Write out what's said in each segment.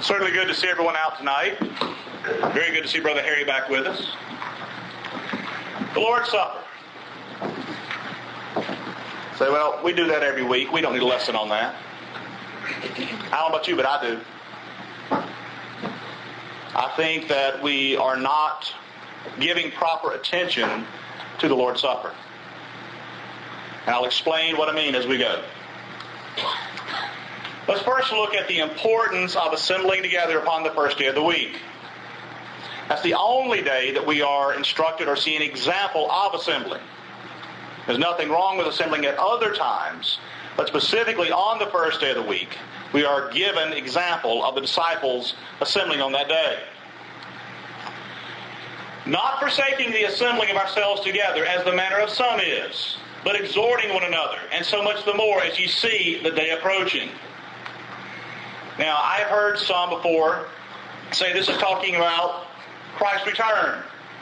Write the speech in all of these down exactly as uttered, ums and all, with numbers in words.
Certainly good to see everyone out tonight. Very good to see Brother Harry back with us. The Lord's Supper. Say, well, we do that every week. We don't need a lesson on that. I don't know about you, but I do. I think that we are not giving proper attention to the Lord's Supper. And I'll explain what I mean as we go. Let's first look at the importance of assembling together upon the first day of the week. That's the only day that we are instructed or see an example of assembling. There's nothing wrong with assembling at other times, but specifically on the first day of the week, we are given example of the disciples assembling on that day. Not forsaking the assembling of ourselves together as the manner of some is, but exhorting one another, and so much the more as you see the day approaching. Now, I've heard some before say this is talking about Christ's return.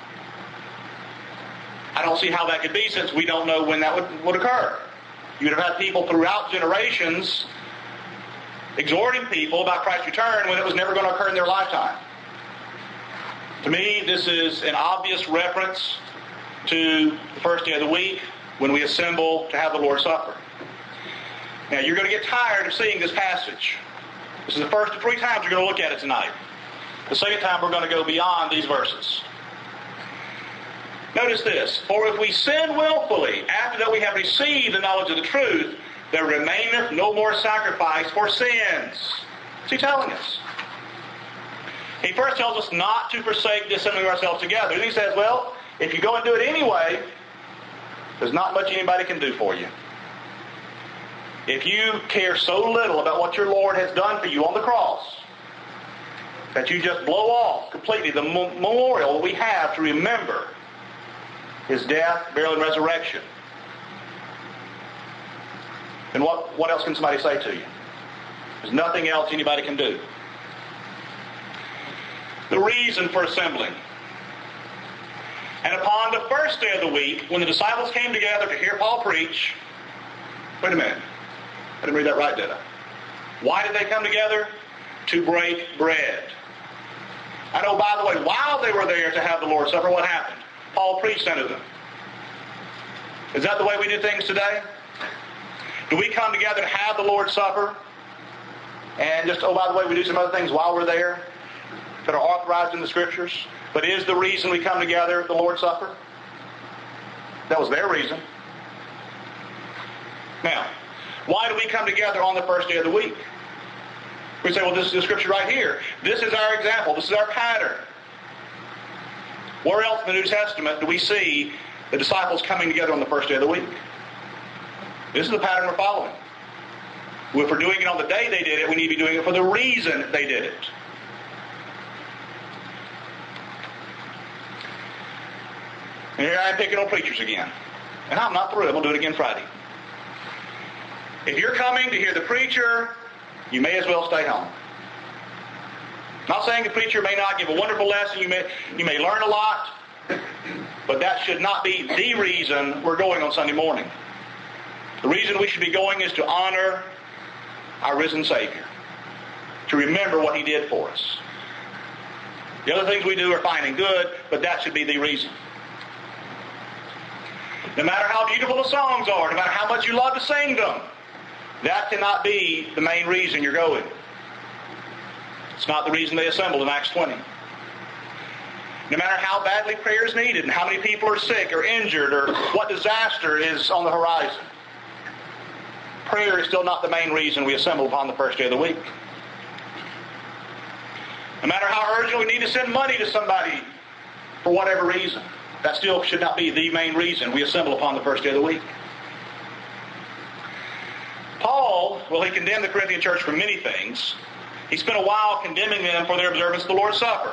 I don't see how that could be, since we don't know when that would, would occur. You'd have had people throughout generations exhorting people about Christ's return when it was never going to occur in their lifetime. To me, this is an obvious reference to the first day of the week when we assemble to have the Lord's Supper. Now, you're going to get tired of seeing this passage. This is the first of three times we're going to look at it tonight. The second time we're going to go beyond these verses. Notice this. For if we sin willfully, after that we have received the knowledge of the truth, there remaineth no more sacrifice for sins. What's he telling us? He first tells us not to forsake the assembling of ourselves together. And he says, well, if you go and do it anyway, there's not much anybody can do for you. If you care so little about what your Lord has done for you on the cross, that you just blow off completely the memorial we have to remember His death, burial, and resurrection, then what, what else can somebody say to you? There's nothing else anybody can do. The reason for assembling. And upon the first day of the week, when the disciples came together to hear Paul preach, wait a minute, I didn't read that right, did I? Why did they come together? To break bread. I know, by the way, while they were there to have the Lord's Supper, what happened? Paul preached unto them. Is that the way we do things today? Do we come together to have the Lord's Supper and just, oh, by the way, we do some other things while we're there that are authorized in the Scriptures? But is the reason we come together the Lord's Supper? That was their reason. Now, why do we come together on the first day of the week? We say, well, this is the Scripture right here. This is our example. This is our pattern. Where else in the New Testament do we see the disciples coming together on the first day of the week? This is the pattern we're following. If we're doing it on the day they did it, we need to be doing it for the reason they did it. And here I am picking on preachers again. And I'm not through. I'm going to do it again Friday. If you're coming to hear the preacher, you may as well stay home. I'm not saying the preacher may not give a wonderful lesson. You may, you may learn a lot. But that should not be the reason we're going on Sunday morning. The reason we should be going is to honor our risen Savior. To remember what He did for us. The other things we do are fine and good, but that should be the reason. No matter how beautiful the songs are, no matter how much you love to sing them, that cannot be the main reason you're going. It's not the reason they assembled in Acts twenty. No matter how badly prayer is needed and how many people are sick or injured or what disaster is on the horizon, prayer is still not the main reason we assemble upon the first day of the week. No matter how urgent we need to send money to somebody for whatever reason, that still should not be the main reason we assemble upon the first day of the week. Paul, well, he condemned the Corinthian church for many things. He spent a while condemning them for their observance of the Lord's Supper.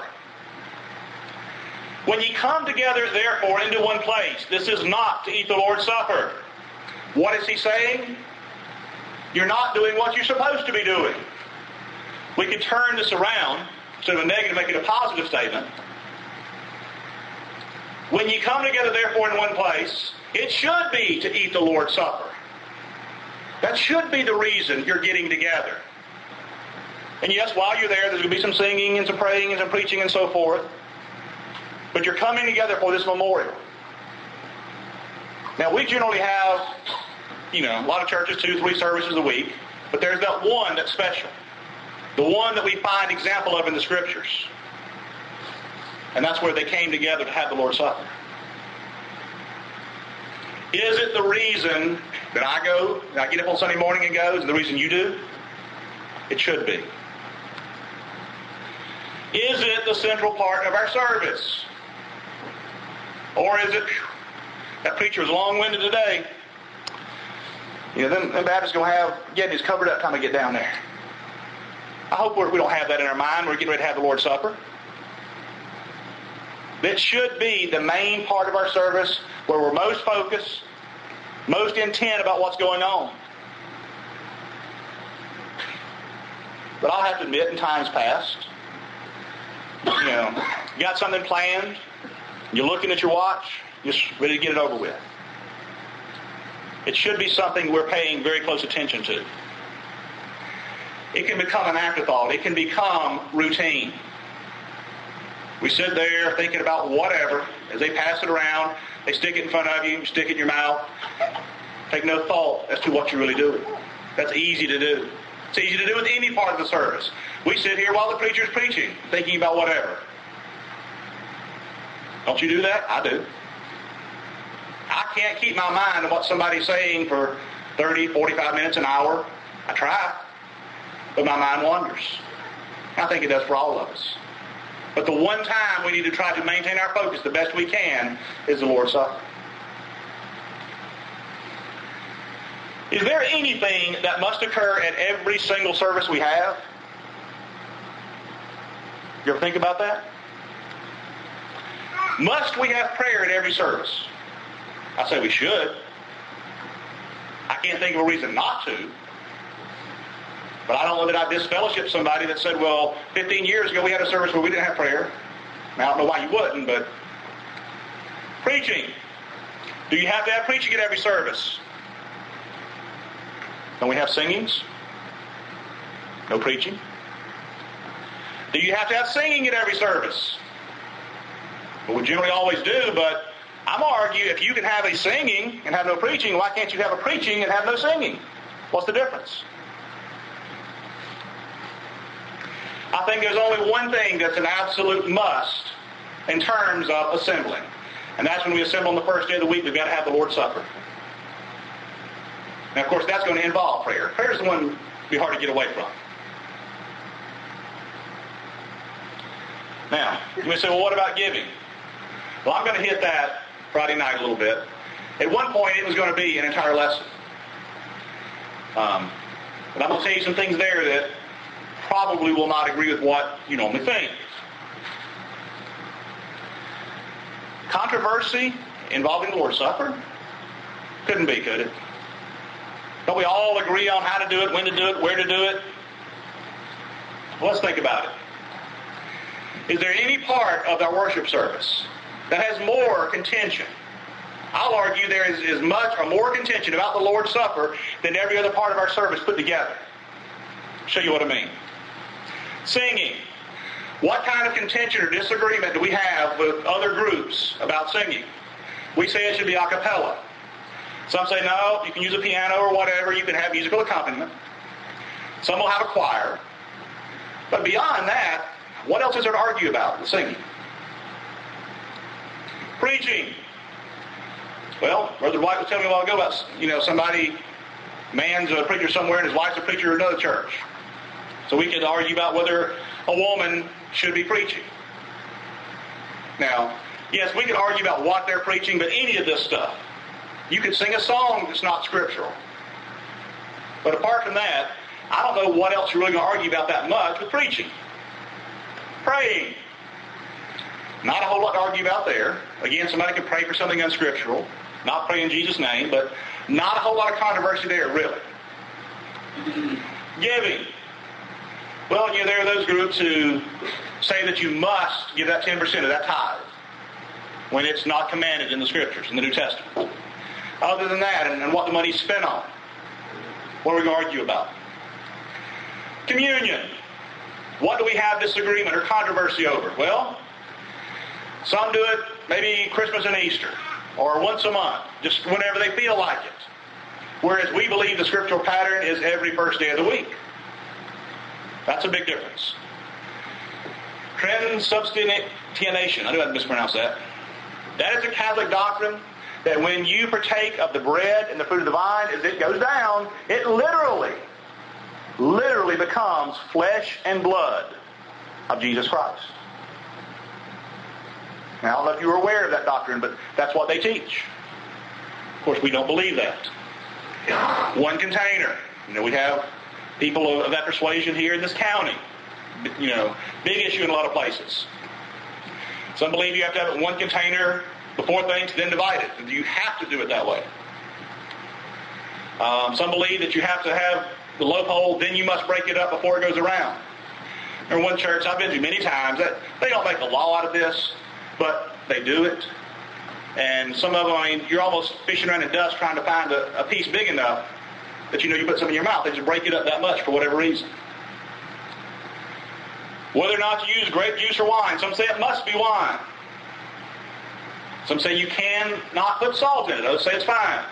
When ye come together, therefore, into one place, this is not to eat the Lord's Supper. What is he saying? You're not doing what you're supposed to be doing. We could turn this around, instead of a negative, make it a positive statement. When ye come together, therefore, in one place, it should be to eat the Lord's Supper. That should be the reason you're getting together. And yes, while you're there, there's going to be some singing and some praying and some preaching and so forth. But you're coming together for this memorial. Now, we generally have, you know, a lot of churches, two, three services a week. But there's that one that's special. The one that we find example of in the Scriptures. And that's where they came together to have the Lord's Supper. Is it the reason that I go, that I get up on Sunday morning and go? Is it the reason you do? It should be. Is it the central part of our service? Or is it, that preacher was long-winded today. You know, them, them Baptists going to have getting his covered up time to get down there. I hope we're, we don't have that in our mind. We're getting ready to have the Lord's Supper. That should be the main part of our service where we're most focused, most intent about what's going on. But I'll have to admit, in times past, you know, you got something planned, you're looking at your watch, you're just ready to get it over with. It should be something we're paying very close attention to. It can become an afterthought. It can become routine. We sit there thinking about whatever. As they pass it around, they stick it in front of you, you stick it in your mouth. Take no thought as to what you're really doing. That's easy to do. It's easy to do with any part of the service. We sit here while the preacher's preaching, thinking about whatever. Don't you do that? I do. I can't keep my mind on what somebody's saying for thirty, forty-five minutes, an hour. I try. But my mind wanders. I think it does for all of us. But the one time we need to try to maintain our focus the best we can is the Lord's Supper. Is there anything that must occur at every single service we have? You ever think about that? Must we have prayer at every service? I say we should. I can't think of a reason not to. But I don't know that I've disfellowshipped somebody that said, well, fifteen years ago we had a service where we didn't have prayer. Now, I don't know why you wouldn't, but preaching. Do you have to have preaching at every service? Don't we have singings? No preaching? Do you have to have singing at every service? Well, we generally always do, but I'm going to argue if you can have a singing and have no preaching, why can't you have a preaching and have no singing? What's the difference? I think there's only one thing that's an absolute must in terms of assembling. And that's when we assemble on the first day of the week, we've got to have the Lord's Supper. Now, of course, that's going to involve prayer. Prayer is the one to be hard to get away from. Now, you may say, well, what about giving? Well, I'm going to hit that Friday night a little bit. At one point, it was going to be an entire lesson. Um, but I'm going to tell you some things there that probably will not agree with what you normally think. Controversy involving the Lord's Supper? Couldn't be, could it? Don't we all agree on how to do it, when to do it, where to do it? Well, let's think about it. Is there any part of our worship service that has more contention? I'll argue there is as much or more contention about the Lord's Supper than every other part of our service put together. I'll show you what I mean. Singing. What kind of contention or disagreement do we have with other groups about singing? We say it should be a cappella. Some say, no, you can use a piano or whatever. You can have musical accompaniment. Some will have a choir. But beyond that, what else is there to argue about with singing? Preaching. Well, Brother White was telling me a while ago about, you know, somebody, man's a preacher somewhere and his wife's a preacher at another church. So we could argue about whether a woman should be preaching. Now, yes, we could argue about what they're preaching, but any of this stuff. You could sing a song that's not scriptural. But apart from that, I don't know what else you're really going to argue about that much with preaching. Praying. Not a whole lot to argue about there. Again, somebody could pray for something unscriptural. Not pray in Jesus' name, but not a whole lot of controversy there, really. Giving. Well, you know, there are those groups who say that you must give that ten percent of that tithe when it's not commanded in the Scriptures, in the New Testament. Other than that, and, and what the money's spent on, what are we going to argue about? Communion. What do we have disagreement or controversy over? Well, some do it maybe Christmas and Easter, or once a month, just whenever they feel like it. Whereas we believe the scriptural pattern is every first day of the week. That's a big difference. Transubstantiation, I knew I'd mispronounce that. That is a Catholic doctrine that when you partake of the bread and the fruit of the vine, as it goes down, it literally, literally becomes flesh and blood of Jesus Christ. Now, I don't know if you were aware of that doctrine, but that's what they teach. Of course, we don't believe that. One container. You know, we have people of that persuasion here in this county. You know, big issue in a lot of places. Some believe you have to have it in one container before things, then divide it. You have to do it that way. Um, some believe that you have to have the loaf hole, then you must break it up before it goes around. There's one church I've been to many times that they don't make a law out of this, but they do it. And some of them, I mean, you're almost fishing around in dust trying to find a, a piece big enough that you know you put some in your mouth. They just break it up that much for whatever reason. Whether or not to use grape juice or wine, some say it must be wine. Some say you can not put salt in it. Others say it's fine.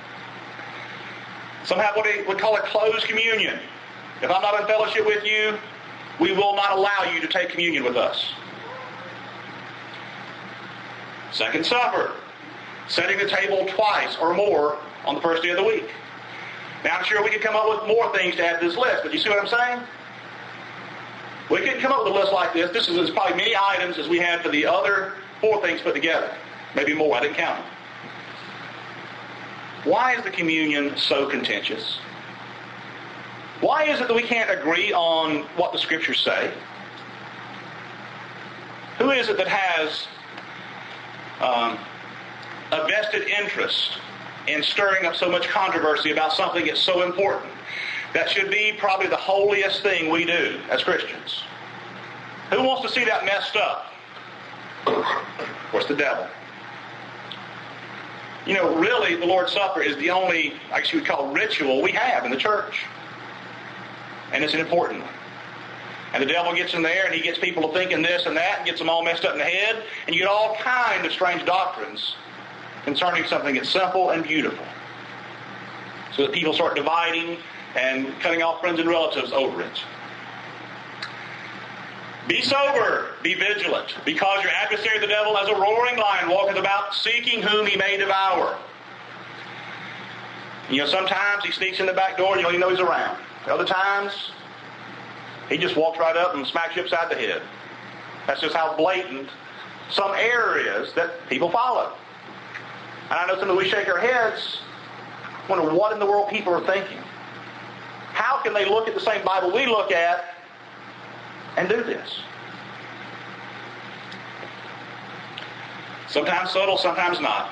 Some have what we call a closed communion. If I'm not in fellowship with you, we will not allow you to take communion with us. Second supper, setting the table twice or more on the first day of the week. Now, I'm sure we could come up with more things to add to this list, but you see what I'm saying? We could come up with a list like this. This is as probably many items as we had for the other four things put together. Maybe more. I didn't count them. Why is the communion so contentious? Why is it that we can't agree on what the Scriptures say? Who is it that has um, a vested interest in stirring up so much controversy about something that's so important? That should be probably the holiest thing we do as Christians. Who wants to see that messed up? Of course, the devil. You know, really, the Lord's Supper is the only, I guess you would call, ritual we have in the church. And it's an important one. And the devil gets in there and he gets people to thinking this and that and gets them all messed up in the head. And you get all kinds of strange doctrines concerning something that's simple and beautiful. So that people start dividing and cutting off friends and relatives over it. Be sober, be vigilant, because your adversary the devil as a roaring lion walketh about, seeking whom he may devour. You know, sometimes he sneaks in the back door and you don't even know he's around. Other times, he just walks right up and smacks you upside the head. That's just how blatant some error is that people follow. And I know sometimes we shake our heads, wonder what in the world people are thinking. How can they look at the same Bible we look at and do this? Sometimes subtle, sometimes not.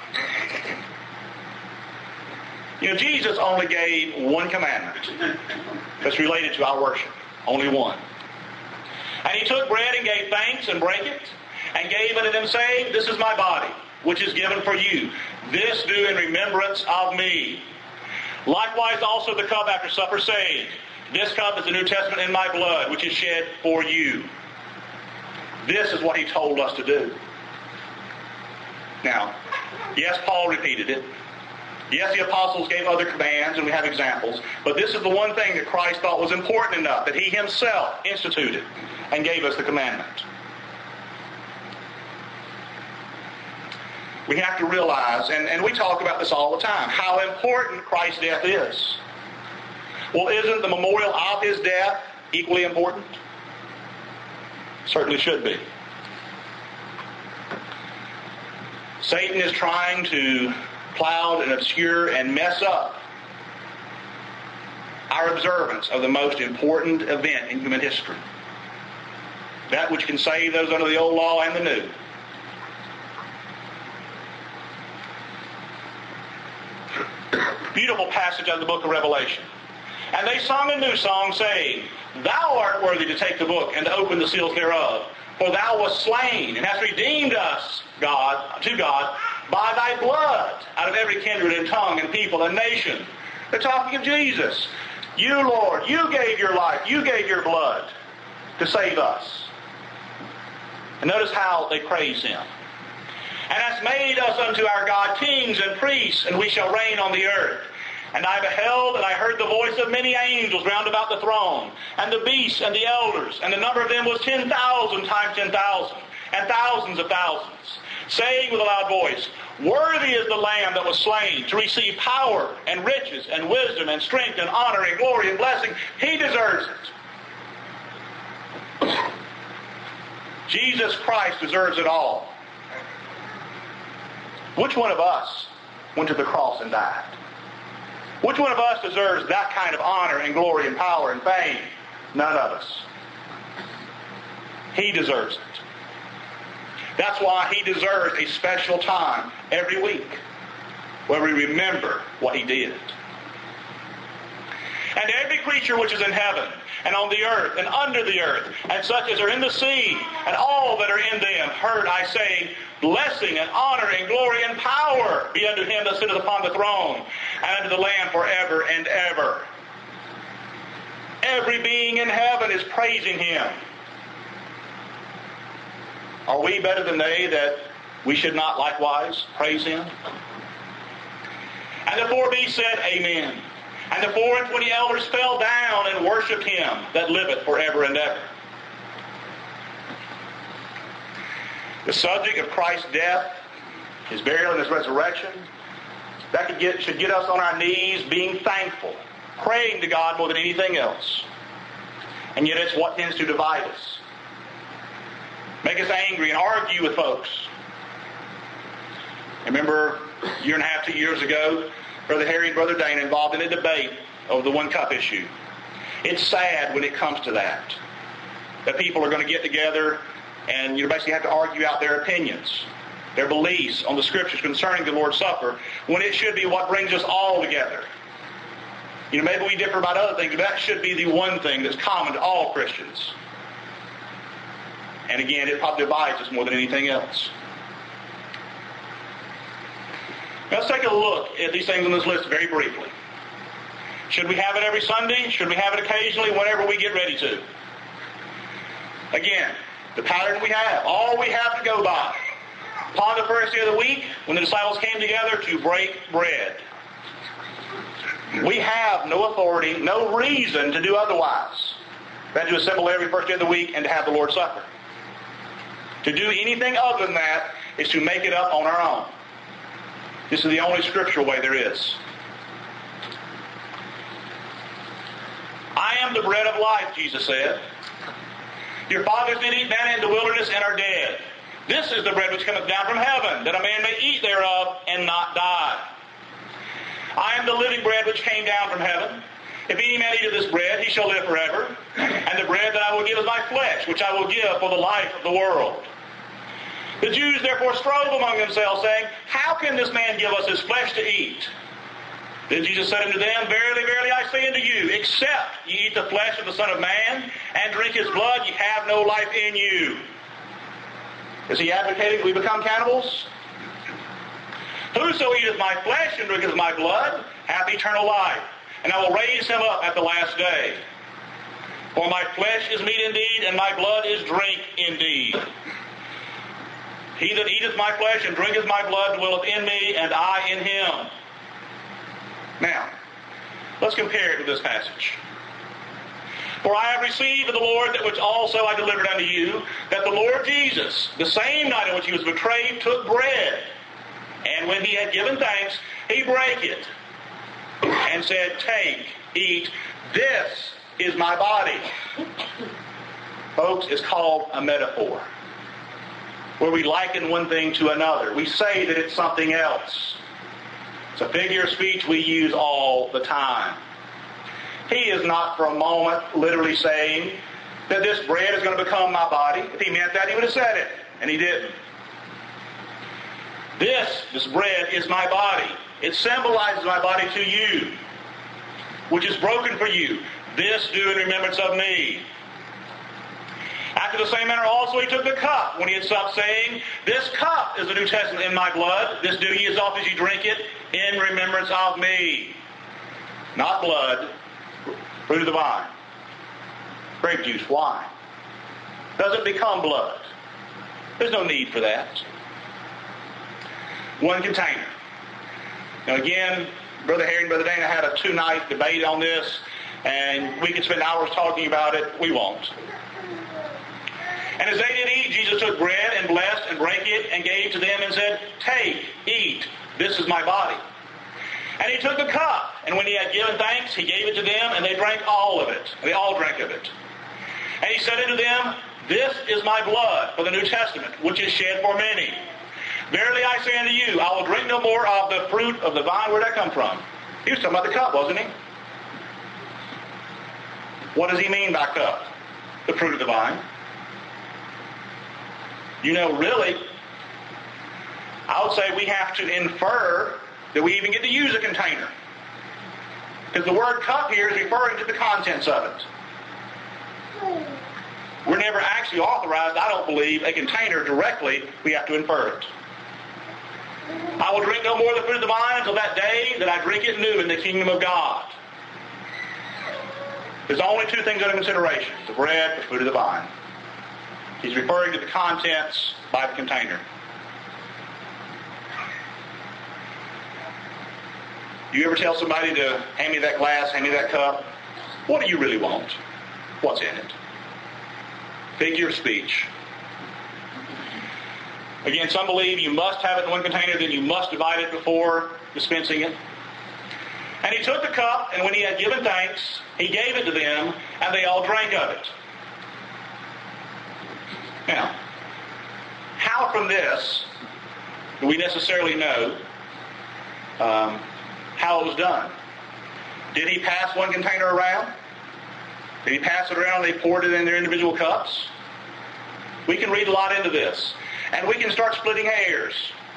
You know, Jesus only gave one commandment that's related to our worship. Only one. And he took bread and gave thanks and brake it and gave unto them, saying, This is my body, which is given for you. This do in remembrance of me. Likewise also the cup after supper, saying, This cup is the New Testament in my blood, which is shed for you. This is what he told us to do. Now, yes, Paul repeated it. Yes, the apostles gave other commands, and we have examples. But this is the one thing that Christ thought was important enough that he himself instituted and gave us the commandment. We have to realize, and, and we talk about this all the time, how important Christ's death is. Well, isn't the memorial of his death equally important? Certainly should be. Satan is trying to cloud and obscure and mess up our observance of the most important event in human history. That which can save those under the old law and the new. Beautiful passage out of the book of Revelation. And they sung a new song, saying, Thou art worthy to take the book and to open the seals thereof. For thou wast slain, and hast redeemed us, God, to God, by thy blood, out of every kindred and tongue and people and nation. They're talking of Jesus. You, Lord, you gave your life, you gave your blood. to save us. And notice how they praise Him. And hast made us unto our God kings and priests, and we shall reign on the earth. And I beheld, and I heard the voice of many angels round about the throne, and the beasts, and the elders, and the number of them was ten thousand times ten thousand, and thousands of thousands, saying with a loud voice, Worthy is the Lamb that was slain to receive power, and riches, and wisdom, and strength, and honor, and glory, and blessing. He deserves it. Jesus Christ deserves it all. Which one of us went to the cross and died? Which one of us deserves that kind of honor and glory and power and fame? None of us. He deserves it. That's why He deserves a special time every week where we remember what He did. And every creature which is in heaven and on the earth and under the earth, and such as are in the sea, and all that are in them, heard I saying, Blessing and honor and glory and power be unto Him that sitteth upon the throne, and unto the Lamb forever and ever. Every being in heaven is praising Him. Are we better than they that we should not likewise praise Him? And the four beasts said, Amen. And the four and twenty elders fell down and worshipped Him that liveth forever and ever. The subject of Christ's death, His burial, and His resurrection, that could get, should get us on our knees being thankful, praying to God more than anything else. And yet it's what tends to divide us. Make us angry and argue with folks. I remember a year and a half, two years ago, Brother Harry and Brother Dana involved in a debate over the one cup issue. It's sad when it comes to that, that people are going to get together and you basically have to argue out their opinions, their beliefs on the Scriptures concerning the Lord's Supper, when it should be what brings us all together. You know, maybe we differ about other things, but that should be the one thing that's common to all Christians. And again, it probably divides us more than anything else. Now let's take a look at these things on this list very briefly. Should we have it every Sunday? Should we have it occasionally, whenever we get ready to? Again, the pattern we have, all we have to go by. Upon the first day of the week, when the disciples came together to break bread. We have no authority, no reason to do otherwise than to assemble every first day of the week and to have the Lord's Supper. To do anything other than that is to make it up on our own. This is the only scriptural way there is. I am the bread of life, Jesus said. Your fathers did eat manna in the wilderness and are dead. This is the bread which cometh down from heaven, that a man may eat thereof and not die. I am the living bread which came down from heaven. If any man eat of this bread, he shall live forever. And the bread that I will give is my flesh, which I will give for the life of the world. The Jews therefore strove among themselves, saying, How can this man give us his flesh to eat? Then Jesus said unto them, Verily, verily, I say unto you, except ye eat the flesh of the Son of Man, and drink His blood, ye have no life in you. Is He advocating that we become cannibals? Whoso eateth my flesh and drinketh my blood hath eternal life, and I will raise him up at the last day. For my flesh is meat indeed, and my blood is drink indeed. He that eateth my flesh and drinketh my blood dwelleth in me, and I in him. Now, let's compare it to this passage. For I have received of the Lord that which also I delivered unto you, that the Lord Jesus, the same night in which He was betrayed, took bread, and when He had given thanks, He brake it, and said, Take, eat, this is my body. Folks, it's called a metaphor, where we liken one thing to another. We say that it's something else. It's a figure of speech we use all the time. He is not for a moment literally saying that this bread is going to become my body. If He meant that, He would have said it, and He didn't. This, this bread is my body. It symbolizes my body to you, which is broken for you. This do in remembrance of me. After the same manner also He took the cup when He had supped, saying, This cup is the New Testament in my blood. This do ye as oft as ye drink it in remembrance of me. Not blood, fruit of the vine, grape juice, wine. doesn't become blood. There's no need for that. One container. Now again, Brother Harry and Brother Dana had a two-night debate on this, and we could spend hours talking about it. We won't. And as they did eat, Jesus took bread and blessed and brake it and gave to them and said, "Take, eat, this is my body." And he took the cup, and when he had given thanks, he gave it to them, and they drank all of it. They all drank of it. And he said unto them, "This is my blood for the New Testament, which is shed for many. Verily I say unto you, I will drink no more of the fruit of the vine." Where'd that come from? He was talking about the cup, wasn't he? What does he mean by cup? The fruit of the vine. You know, really, I would say we have to infer that we even get to use a container. Because the word cup here is referring to the contents of it. We're never actually authorized, I don't believe, a container directly. We have to infer it. I will drink no more of the fruit of the vine until that day that I drink it new in the kingdom of God. There's only two things under consideration: the bread, the fruit of the vine. He's referring to the contents by the container. You ever tell somebody to hand me that glass, hand me that cup? What do you really want? What's in it? Figure of speech. Again, some believe you must have it in one container, then you must divide it before dispensing it. And he took the cup, and when he had given thanks, he gave it to them, and they all drank of it. Now, how from this do we necessarily know um, how it was done? Did he pass one container around? Did he pass it around and they poured it in their individual cups? We can read a lot into this. And we can start splitting hairs.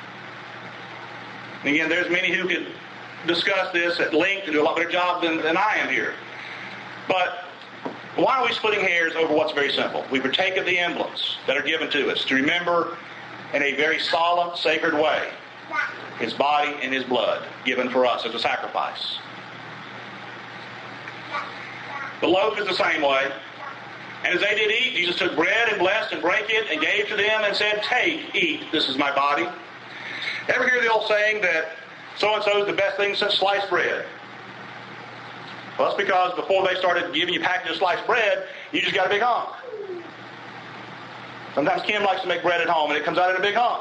And again, there's many who could discuss this at length and do a lot better job than, than I am here. But why are we splitting hairs over what's very simple? We partake of the emblems that are given to us to remember in a very solemn, sacred way his body and his blood given for us as a sacrifice. The loaf is the same way. And as they did eat, Jesus took bread and blessed and brake it and gave to them and said, "Take, eat, this is my body." Ever hear the old saying that so-and-so is the best thing since sliced bread? Well, that's because before they started giving you packages of sliced bread, you just got a big hunk. Sometimes Kim likes to make bread at home, and it comes out in a big hunk.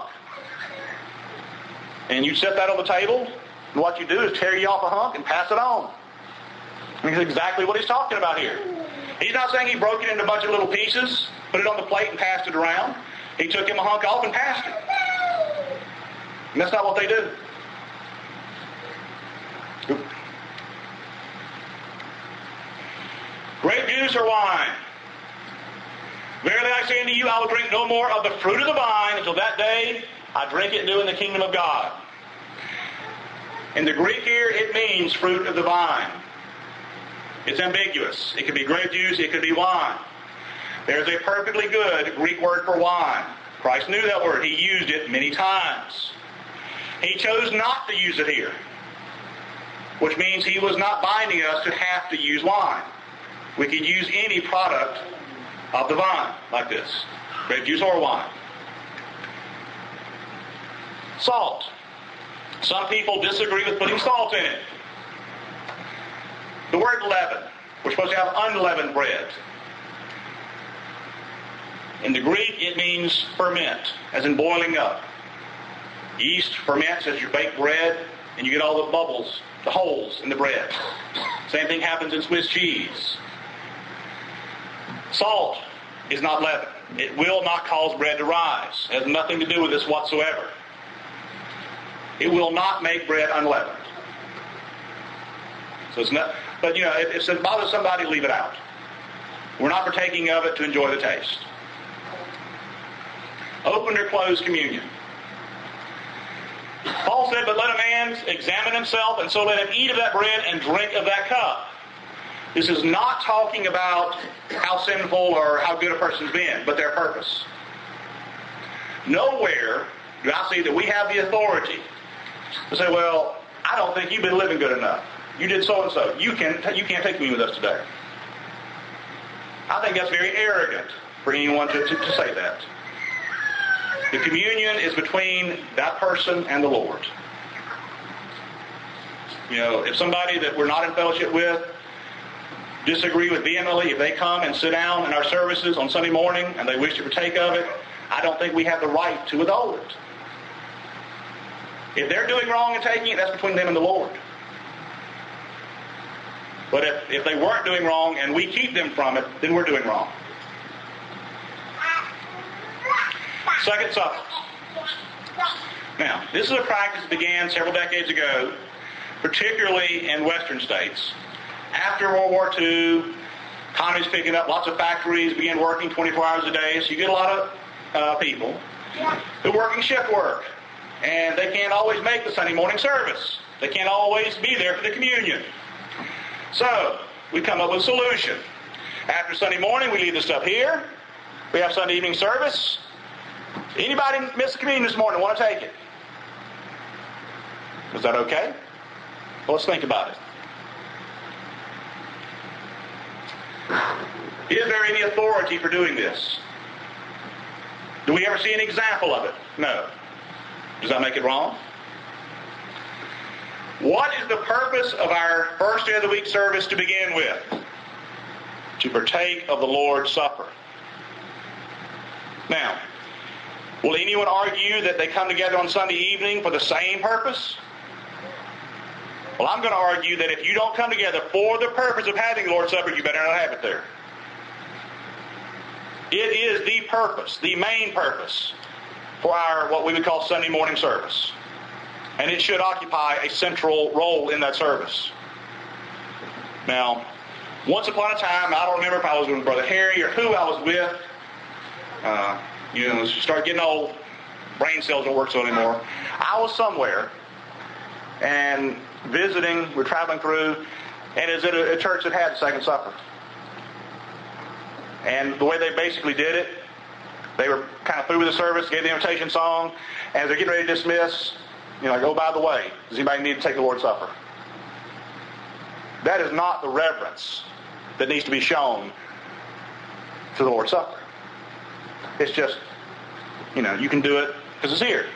And you set that on the table, and what you do is tear you off a hunk and pass it on. And that's exactly what he's talking about here. He's not saying he broke it into a bunch of little pieces, put it on the plate and passed it around. He took him a hunk off and passed it. And that's not what they do. Oop. Grape juice or wine? Verily I say unto you, I will drink no more of the fruit of the vine until that day I drink it new in the kingdom of God. In the Greek here, it means fruit of the vine. It's ambiguous. It could be grape juice, it could be wine. There's a perfectly good Greek word for wine. Christ knew that word. He used it many times. He chose not to use it here, which means he was not binding us to have to use wine. We could use any product of the vine like this, grape juice or wine. Salt. Some people disagree with putting salt in it. The word leaven, we're supposed to have unleavened bread. In the Greek, it means ferment, as in boiling up. Yeast ferments as you bake bread, and you get all the bubbles, the holes in the bread. Same thing happens in Swiss cheese. Salt is not leaven. It will not cause bread to rise. It has nothing to do with this whatsoever. It will not make bread unleavened. So it's not, but you know, if, if it bothers somebody, leave it out. We're not partaking of it to enjoy the taste. Open or closed communion. Paul said, "But let a man examine himself, and so let him eat of that bread and drink of that cup." This is not talking about how sinful or how good a person's been, but their purpose. Nowhere do I see that we have the authority to say, "Well, I don't think you've been living good enough. You did so-and-so. You, can, you can't take me with us today." I think that's very arrogant for anyone to, to, to say that. The communion is between that person and the Lord. You know, if somebody that we're not in fellowship with disagree with vehemently, if they come and sit down in our services on Sunday morning and they wish to partake of it, I don't think we have the right to withhold it. If they're doing wrong in taking it, that's between them and the Lord. But if, if they weren't doing wrong and we keep them from it, then we're doing wrong. Second Supper. Now, this is a practice that began several decades ago, particularly in Western states. After World War Two, economy's picking up, lots of factories began working twenty-four hours a day, so you get a lot of uh, people who are working shift work, and they can't always make the Sunday morning service. They can't always be there for the communion. So, we come up with a solution. After Sunday morning, we leave the stuff here. We have Sunday evening service. Anybody miss the communion this morning, want to take it? Is that okay? Well, let's think about it. Is there any authority for doing this? Do we ever see an example of it? No. Does that make it wrong? What is the purpose of our first day of the week service to begin with? To partake of the Lord's Supper. Now, will anyone argue that they come together on Sunday evening for the same purpose? Well, I'm going to argue that if you don't come together for the purpose of having the Lord's Supper, you better not have it there. It is the purpose, the main purpose for our, what we would call Sunday morning service. And it should occupy a central role in that service. Now, once upon a time, I don't remember if I was with Brother Harry or who I was with. Uh, you know, as you start getting old, brain cells don't work so anymore. I was somewhere and visiting, we're traveling through, and it's at a, a church that had the Second Supper. And the way they basically did it, they were kind of through with the service, gave the invitation song, and as they're getting ready to dismiss, you know, like, oh, by the way, does anybody need to take the Lord's Supper? That is not the reverence that needs to be shown to the Lord's Supper. It's just, you know, you can do it because it's here.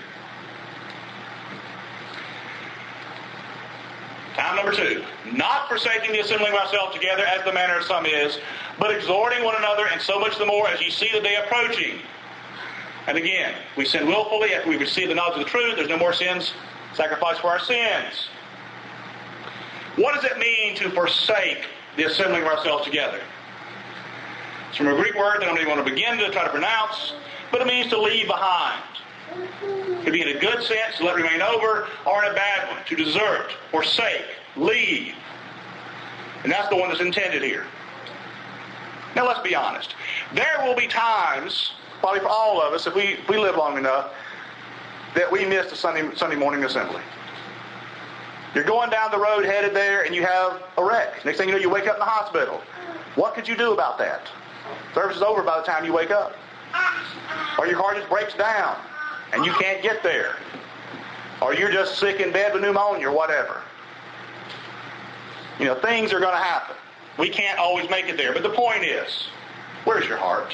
Time number two, not forsaking the assembling of ourselves together as the manner of some is, but exhorting one another, and so much the more as ye see the day approaching. And again, we sin willfully after we receive the knowledge of the truth. There's no more sins, sacrifice for our sins. What does it mean to forsake the assembling of ourselves together? It's from a Greek word that I don't even want to begin to try to pronounce, but it means to leave behind. It could be in a good sense, to let remain over, or in a bad one, to desert, forsake, leave. And that's the one that's intended here. Now let's be honest. There will be times, probably for all of us, if we, if we live long enough, that we miss the Sunday, Sunday morning assembly. You're going down the road headed there and you have a wreck. Next thing you know, you wake up in the hospital. What could you do about that? Service is over by the time you wake up. Or your car just breaks down and you can't get there. Or you're just sick in bed with pneumonia or whatever. You know, things are going to happen. We can't always make it there. But the point is, where's your heart?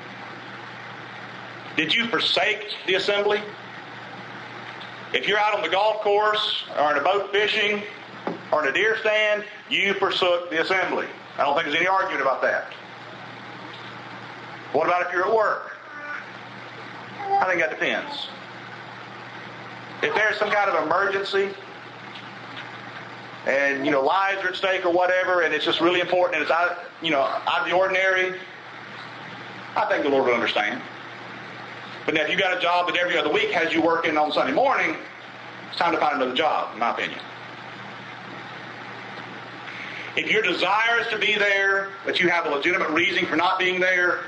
Did you forsake the assembly? If you're out on the golf course or in a boat fishing or in a deer stand, you forsook the assembly. I don't think there's any argument about that. What about if you're at work? I think that depends. If there's some kind of emergency and, you know, lives are at stake or whatever, and it's just really important and it's out, you know, out of the ordinary, I think the Lord will understand. But now if you've got a job that every other week has you working on Sunday morning, it's time to find another job, in my opinion. If your desire is to be there, but you have a legitimate reason for not being there,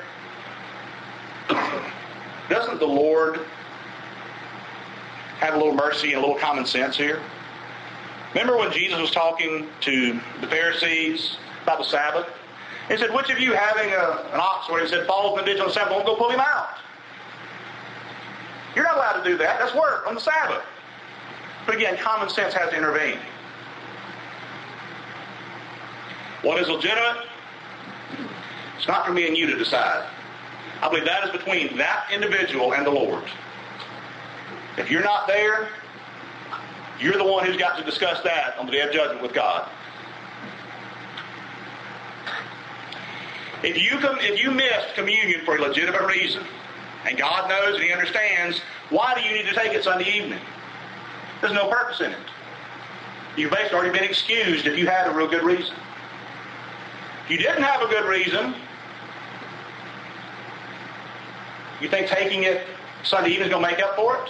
doesn't the Lord have a little mercy and a little common sense here? Remember when Jesus was talking to the Pharisees about the Sabbath? He said, which of you having a, an ox where he said, falls in the ditch on the Sabbath, won't go pull him out? You're not allowed to do that. That's work on the Sabbath. But again, common sense has to intervene. What is legitimate? It's not for me and you to decide. I believe that is between that individual and the Lord. If you're not there, you're the one who's got to discuss that on the day of judgment with God. If you come, if you missed communion for a legitimate reason, and God knows and He understands, why do you need to take it Sunday evening? There's no purpose in it. You've basically already been excused if you had a real good reason. If you didn't have a good reason, you think taking it Sunday evening is going to make up for it?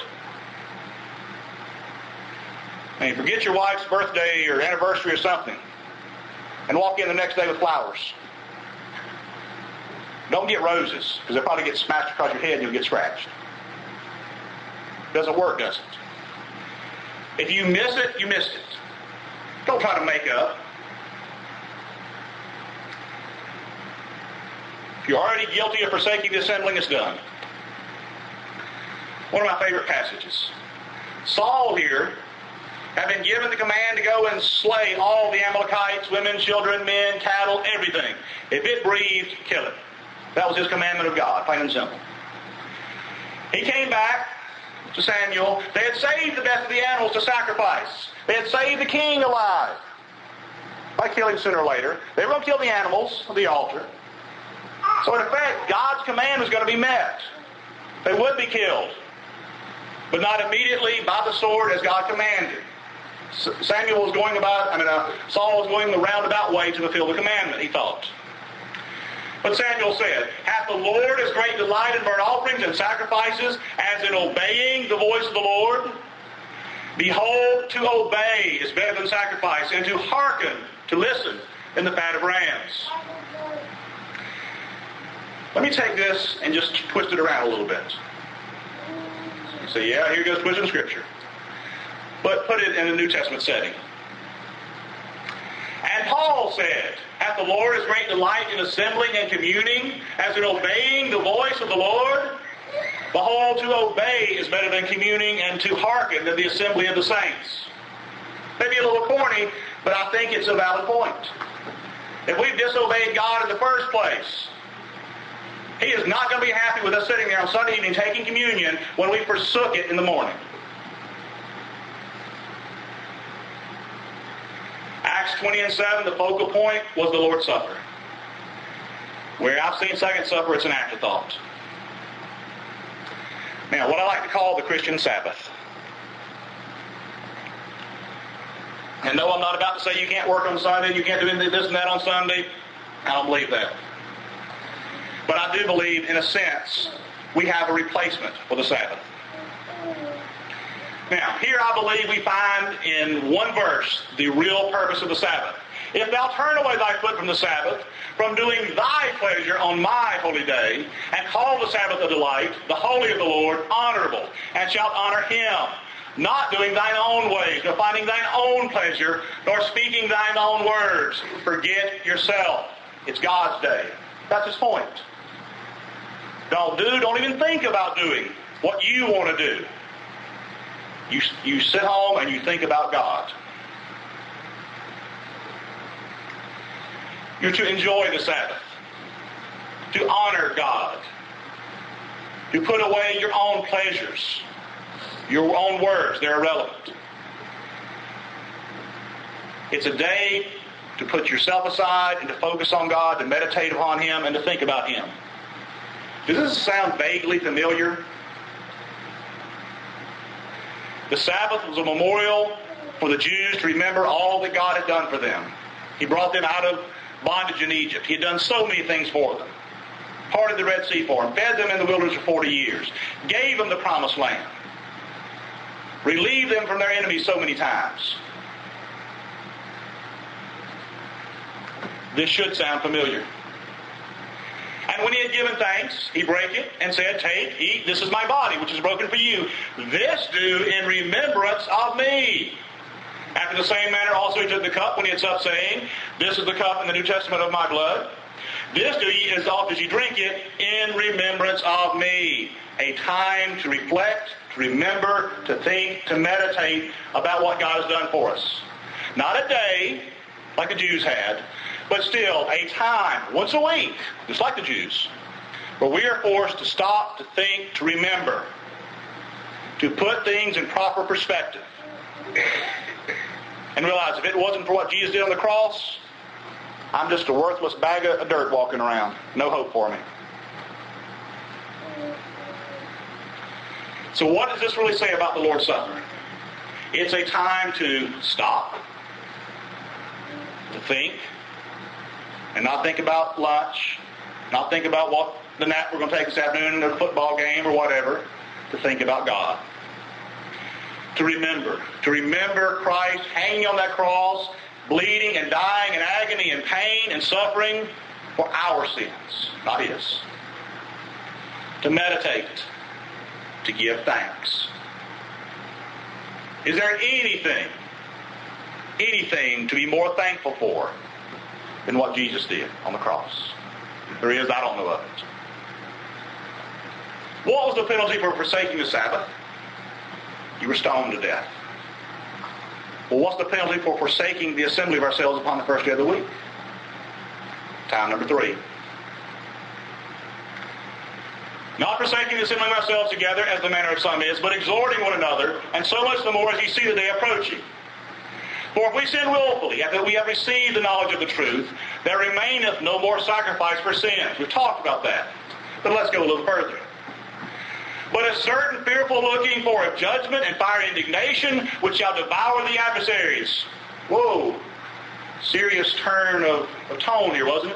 I mean, forget your wife's birthday or anniversary or something and walk in the next day with flowers. Don't get roses, because they'll probably get smashed across your head and you'll get scratched. Doesn't work, does it? If you miss it, you missed it. Don't try to make up. If you're already guilty of forsaking the assembling, it's done. One of my favorite passages. Saul here had been given the command to go and slay all the Amalekites, women, children, men, cattle, everything. If it breathed, kill it. That was his commandment of God, plain and simple. He came back to Samuel. They had saved the best of the animals to sacrifice. They had saved the king alive by killing sooner or later. They were going to kill the animals on the altar. So in effect, God's command was going to be met. They would be killed, but not immediately by the sword as God commanded. Samuel was going about, I mean, uh, Saul was going the roundabout way to fulfill the commandment, he thought. But Samuel said, hath the Lord as great delight in burnt offerings and sacrifices as in obeying the voice of the Lord? Behold, to obey is better than sacrifice, and to hearken, to listen, than the fat of rams. Let me take this and just twist it around a little bit. You say, yeah, here goes twisting Scripture. But put it in a New Testament setting. And Paul said, hath the Lord as great delight in assembling and communing as in obeying the voice of the Lord? Behold, to obey is better than communing, and to hearken than the assembly of the saints. Maybe a little corny, but I think it's a valid point. If we've disobeyed God in the first place, He is not going to be happy with us sitting there on Sunday evening taking communion when we forsook it in the morning. Acts twenty and seven, the focal point was the Lord's Supper. Where I've seen Second Supper, it's an afterthought. Now, what I like to call the Christian Sabbath. And no, I'm not about to say you can't work on Sunday, you can't do this and that on Sunday. I don't believe that. But I do believe, in a sense, we have a replacement for the Sabbath. Now, here I believe we find in one verse the real purpose of the Sabbath. If thou turn away thy foot from the Sabbath, from doing thy pleasure on my holy day, and call the Sabbath a delight, the holy of the Lord, honorable, and shalt honor Him, not doing thine own ways, nor finding thine own pleasure, nor speaking thine own words, forget yourself. It's God's day. That's his point. Don't do, don't even think about doing what you want to do. You, you sit home and you think about God. You're to enjoy the Sabbath, to honor God, to put away your own pleasures, your own words. They're irrelevant. It's a day to put yourself aside and to focus on God, to meditate upon Him, and to think about Him. Does this sound vaguely familiar? The Sabbath was a memorial for the Jews to remember all that God had done for them. He brought them out of bondage in Egypt. He had done so many things for them. Parted the Red Sea for them. Fed them in the wilderness for forty years. Gave them the promised land. Relieved them from their enemies so many times. This should sound familiar. And when he had given thanks, he brake it and said, take, eat, this is my body, which is broken for you. This do in remembrance of me. After the same manner also he took the cup when he had supped, saying, this is the cup in the New Testament of my blood. This do ye as oft as ye drink it in remembrance of me. A time to reflect, to remember, to think, to meditate about what God has done for us. Not a day, like the Jews had, but still a time, once a week, just like the Jews, where we are forced to stop, to think, to remember, to put things in proper perspective, and realize if it wasn't for what Jesus did on the cross, I'm just a worthless bag of dirt walking around. No hope for me. So what does this really say about the Lord's Supper? It's a time to stop, to think, and not think about lunch, not think about what the nap we're going to take this afternoon, the football game or whatever, to think about God. To remember, to remember Christ hanging on that cross, bleeding and dying in agony and pain and suffering for our sins, not His. To meditate, to give thanks. Is there anything, anything to be more thankful for than what Jesus did on the cross? If there is, I don't know of it. What was the penalty for forsaking the Sabbath? You were stoned to death. Well, what's the penalty for forsaking the assembly of ourselves upon the first day of the week? Time number three. Not forsaking the assembling of ourselves together, as the manner of some is, but exhorting one another, and so much the more as ye see the day approaching. For if we sin willfully, after we have received the knowledge of the truth, there remaineth no more sacrifice for sins. We've talked about that. But let's go a little further. But a certain fearful looking for of judgment and fiery indignation, which shall devour the adversaries. Whoa. Serious turn of, of tone here, wasn't it?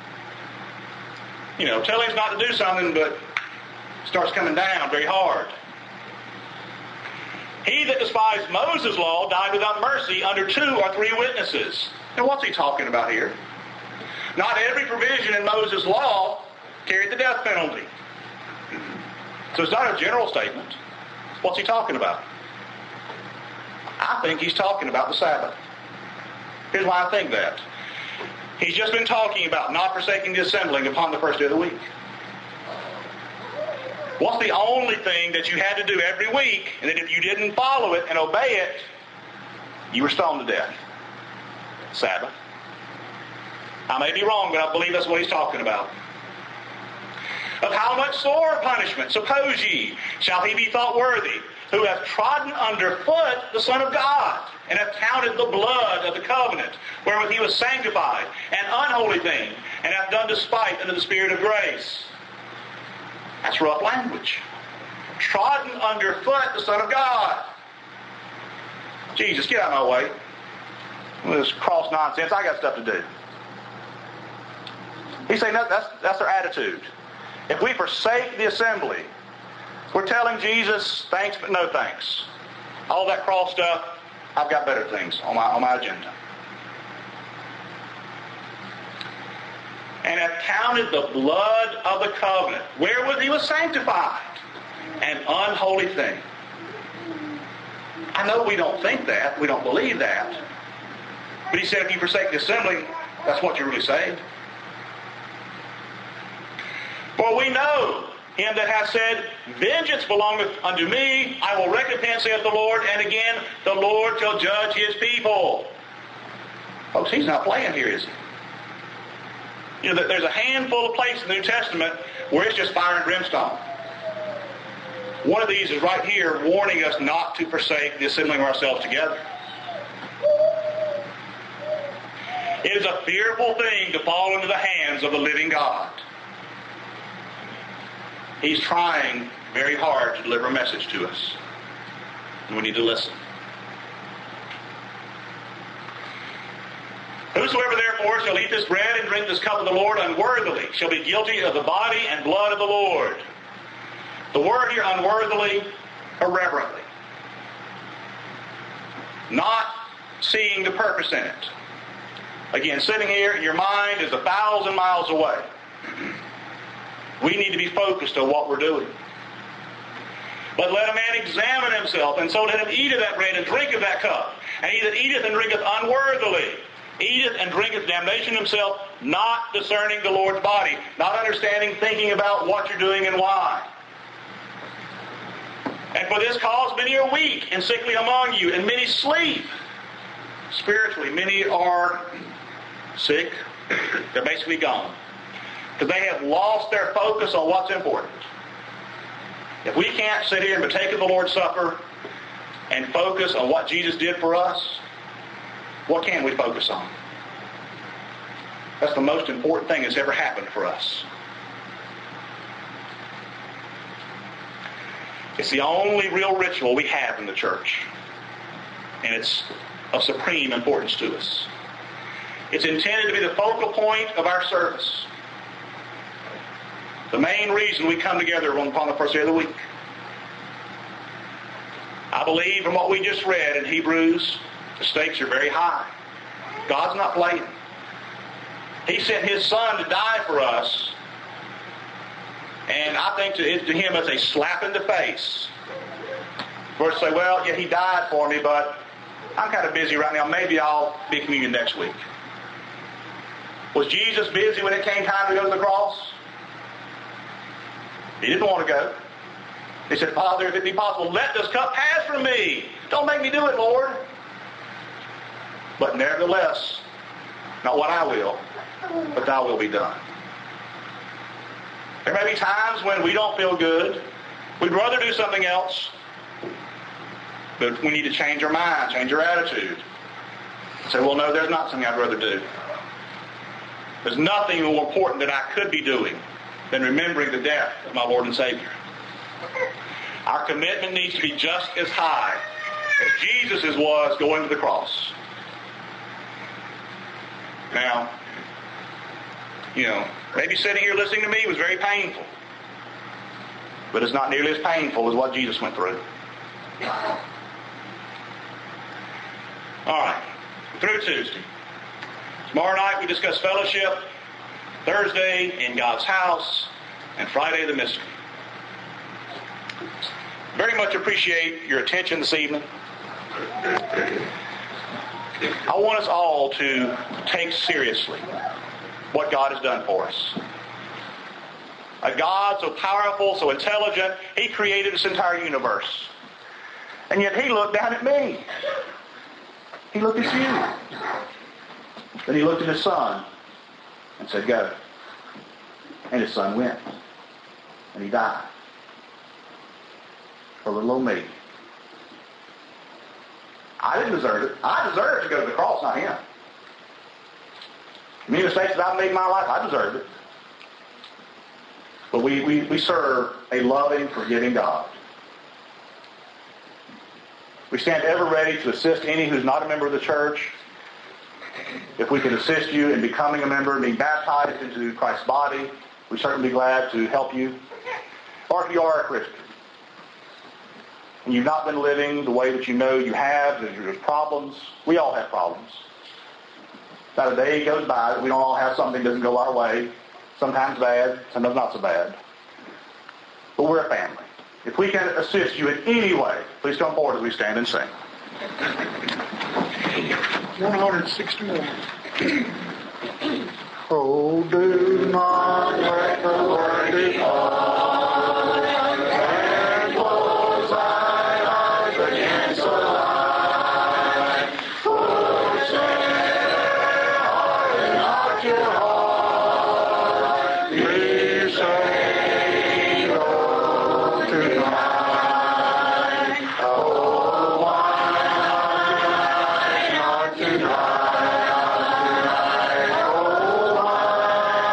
You know, tell him not to do something, but starts coming down very hard. He that despised Moses' law died without mercy under two or three witnesses. Now what's he talking about here? Not every provision in Moses' law carried the death penalty. So it's not a general statement. What's he talking about? I think he's talking about the Sabbath. Here's why I think that. He's just been talking about not forsaking the assembling upon the first day of the week. What's the only thing that you had to do every week, and that if you didn't follow it and obey it, you were stoned to death? Sabbath. I may be wrong, but I believe that's what he's talking about. Of how much sore punishment, suppose ye, shall he be thought worthy, who hath trodden under foot the Son of God, and hath counted the blood of the covenant, wherewith he was sanctified, an unholy thing, and hath done despite unto the Spirit of grace. That's rough language. Trodden under foot the Son of God. Jesus, get out of my way. This cross nonsense, I got stuff to do. He's saying that, that's, that's their attitude. If we forsake the assembly, we're telling Jesus, thanks but no thanks. All that cross stuff, I've got better things on my, on my agenda. And have counted the blood of the covenant, wherewith he was sanctified, an unholy thing. I know we don't think that, we don't believe that. But he said if you forsake the assembly, that's what you're really saying. For we know him that hath said, vengeance belongeth unto me, I will recompense, saith the Lord. And again, the Lord shall judge his people. Folks, he's not playing here, is he? You know, there's a handful of places in the New Testament where it's just fire and brimstone. One of these is right here, warning us not to forsake the assembling of ourselves together. It is a fearful thing to fall into the hands of the living God. He's trying very hard to deliver a message to us. And we need to listen. Whosoever therefore shall eat this bread and drink this cup of the Lord unworthily shall be guilty of the body and blood of the Lord. The word here, unworthily, irreverently. Not seeing the purpose in it. Again, sitting here and your mind is a thousand miles away. We need to be focused on what we're doing. But let a man examine himself, and so let him eat of that bread and drink of that cup. And he that eateth and drinketh unworthily, eateth and drinketh damnation himself, not discerning the Lord's body, not understanding, thinking about what you're doing and why. And for this cause many are weak and sickly among you, and many sleep. Spiritually, many are sick. They're basically gone. Because they have lost their focus on what's important. If we can't sit here and partake of the Lord's Supper and focus on what Jesus did for us, what can we focus on? That's the most important thing that's ever happened for us. It's the only real ritual we have in the church. And it's of supreme importance to us. It's intended to be the focal point of our service. The main reason we come together upon the first day of the week. I believe from what we just read in Hebrews, the stakes are very high. God's not playing. He sent His Son to die for us. And I think to, to Him it's a slap in the face. For us to say, well, yeah, He died for me, but I'm kind of busy right now. Maybe I'll be at communion next week. Was Jesus busy when it came time to go to the cross? He didn't want to go. He said, Father, if it be possible, let this cup pass from me. Don't make me do it, Lord. But nevertheless, not what I will, but thy will be done. There may be times when we don't feel good. We'd rather do something else. But we need to change our mind, change our attitude. Say, well, no, there's not something I'd rather do. There's nothing more important that I could be doing than remembering the death of my Lord and Savior. Our commitment needs to be just as high as Jesus' was going to the cross. Now, you know, maybe sitting here listening to me was very painful. But it's not nearly as painful as what Jesus went through. All right, through Tuesday. Tomorrow night we discuss fellowship. Thursday in God's house. And Friday the mystery. Very much appreciate your attention this evening. I want us all to take seriously what God has done for us. A God so powerful, so intelligent, He created this entire universe. And yet He looked down at me. He looked at you. Then He looked at His Son and said, go. And His Son went. And He died. For little old me. I didn't deserve it. I deserved to go to the cross, not Him. The many mistakes that I've made in my life, I deserved it. But we, we, we serve a loving, forgiving God. We stand ever ready to assist any who's not a member of the church. If we can assist you in becoming a member, being baptized into Christ's body, we'd certainly be glad to help you. Or if you are a Christian, and you've not been living the way that you know you have, there's problems. We all have problems. Not a day goes by that we don't all have something that doesn't go our way. Sometimes bad, sometimes not so bad. But we're a family. If we can assist you in any way, please come forward as we stand and sing. one sixty-one. Oh, do not let the word depart, and close thine eyes against the light. Forsake harden not your heart. Be saved, oh, tonight. Oh, why not tonight?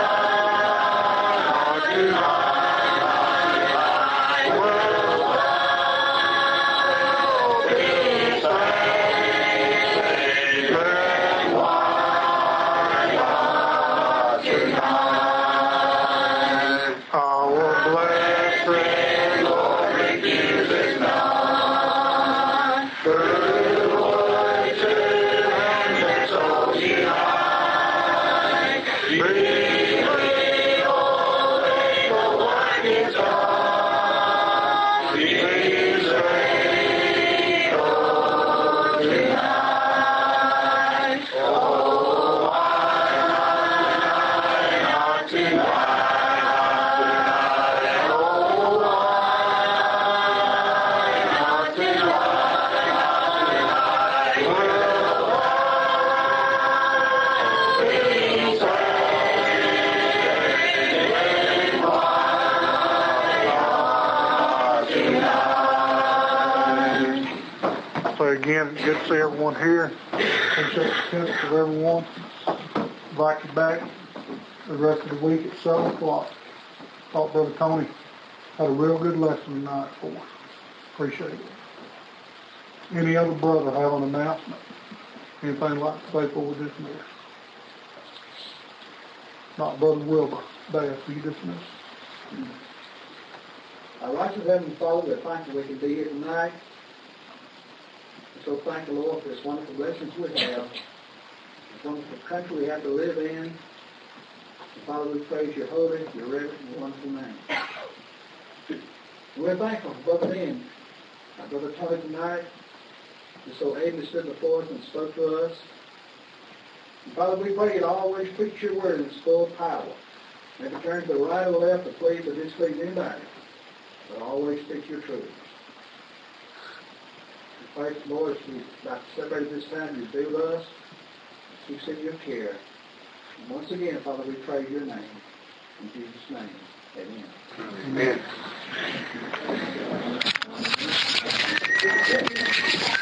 Good to see everyone here. Appreciate the attendance of everyone. Invite you back the rest of the week at seven o'clock. Thought Brother Tony had a real good lesson tonight for us. Appreciate it. Any other brother have an announcement? Anything like to say before we dismiss? Not Brother Wilbur. Bass, will you dismiss? Our righteous Heavenly Father, we're thankful we can be here tonight. So thank the Lord for this wonderful blessings we have, this wonderful country we have to live in. And Father, we praise your holy, your reverent, and your wonderful name. And we're thankful for Brother Ben, our Brother Tony tonight, who so ably stood before us and spoke to us. And Father, we pray you always preach your word in its full power. Never turn to the right or left to please or displease anybody, but always speak your truth. We pray, Lord, as we about to separate this time, you be with us, keep us in your care. And once again, Father, we praise your name. In Jesus' name, amen. Amen.